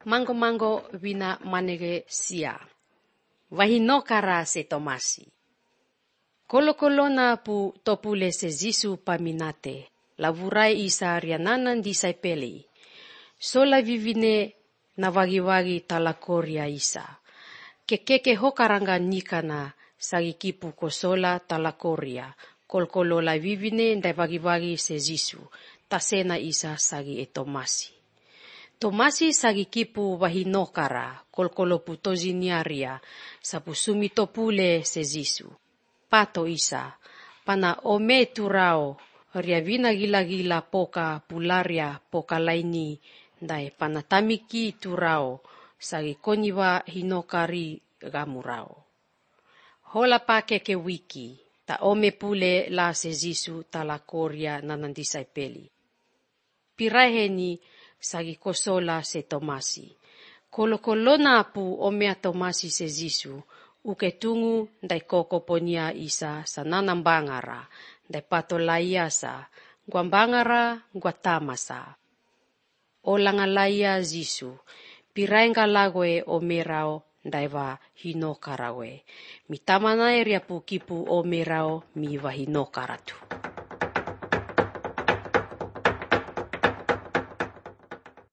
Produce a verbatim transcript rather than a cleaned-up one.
Mango-mango vina manege sia. Vahinokara se Tomasi. Kolo-kolona pu topule se Zisu paminate. Lavurai isa riananan di saipeli. Sola vivine na vagi-vagi talakoria isa. Kekeke hokaranga nikana sagikipu kosola talakoria. Kolkolola vivine ndai vagi-vagi se Zisu. Tasena isa sagi e Tomasi. Tomasi sagikipu vahinokara. Kolkolo putoziniaria. Sapusumi topule se Zisu. Pato isa. Pana ome turao. Riavina gila-gila poka pularia poka laini. Ndai panatamiki turao. Sagi koniwa hinokari gamurao. Hola pake ke wiki. Ta ome pule la se Zisu talakoria nanandisai peli. Piraheni sagi kosola se Tomasi. Kolo-kolona pu omea Tomasi se Zisu. Uke tungu ndai koko ponia isa sananambangara. Ndai pato laiasa. Guambangara guatamasa. Olanga laia Zisu. Piraenga lagwe omerao ndai va hinokarawe. Mitamana eria pu kipu omerao mi va hinokaratu.